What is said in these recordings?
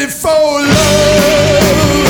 ready for love.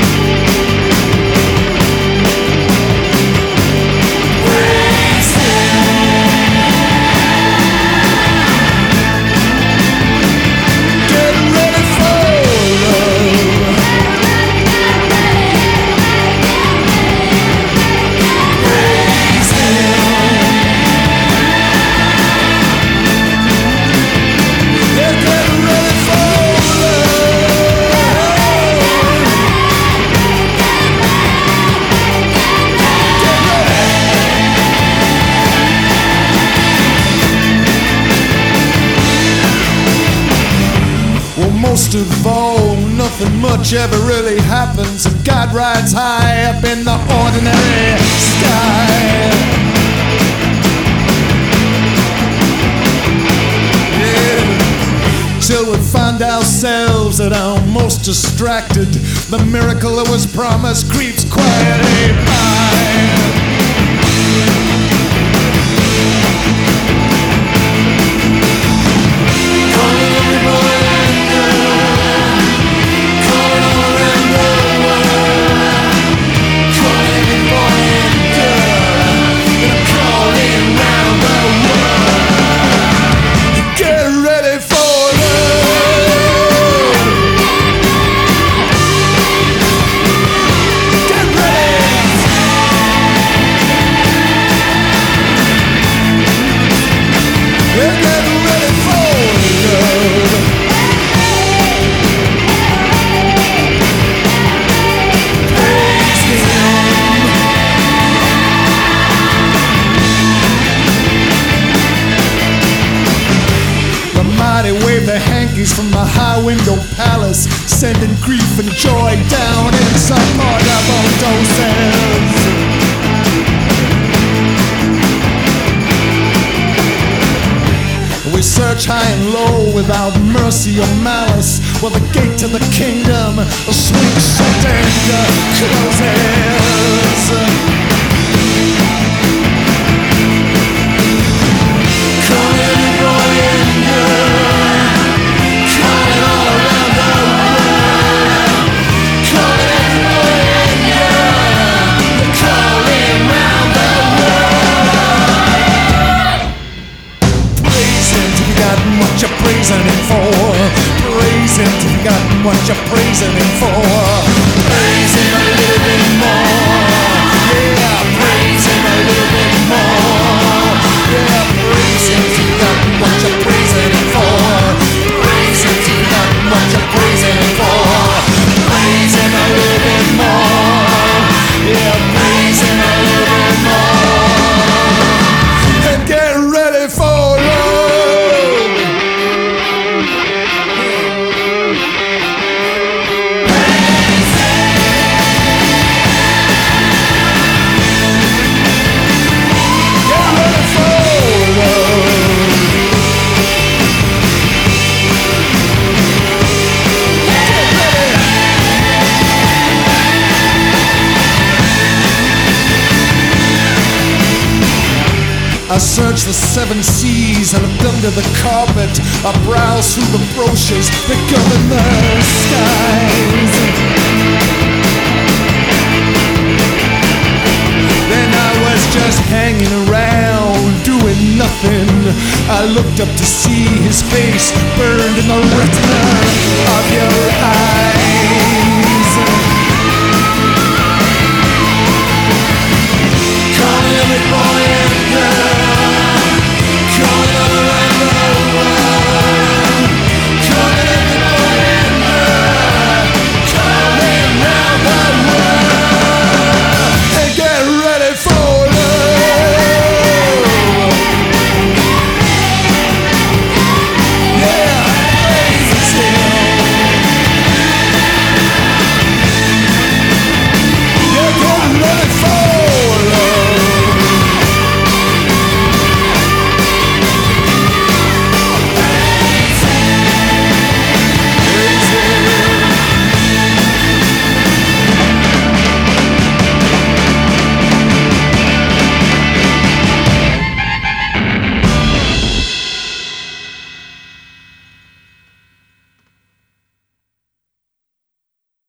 Most of all, nothing much ever really happens if God rides high up in the ordinary sky. Yeah. Till we find ourselves at our most distracted, the miracle that was promised creeps quietly by. Wave the hankies from the high window palace, sending grief and joy down in supportable doses. We search high and low without mercy or malice, while the gate to the kingdom swings shut closes. What you're praising him for, praise him till you got what you're praising him for. Praise him a little bit more, yeah, praise him a little bit more, yeah, praise him till you got what you're praising him for. Praise him till you got what you're praising him for. Praise him a little bit more, yeah, praise him a little bit more, and get ready for love. I search the seven seas and looked under the carpet. I browse through the brochures that govern the skies. Then I was just hanging around, doing nothing. I looked up to see his face burned in the retina of your eyes.